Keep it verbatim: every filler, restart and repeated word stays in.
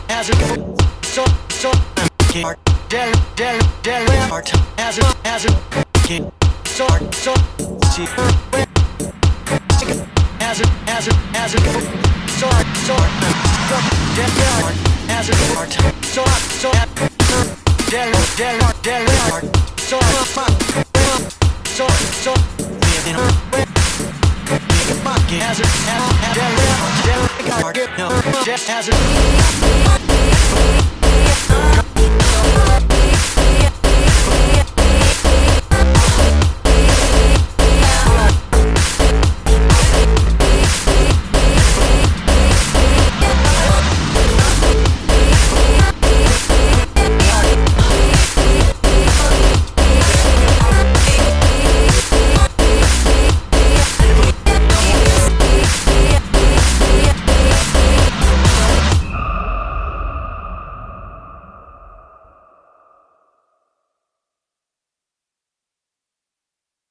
hazard, so so art, del del del art, hazard, hazard, king, so so see, hazard, hazard, hazard, so so del del art, hazard, art, so so del del del art, so so so hazard, hazard, del del art, no, hazard.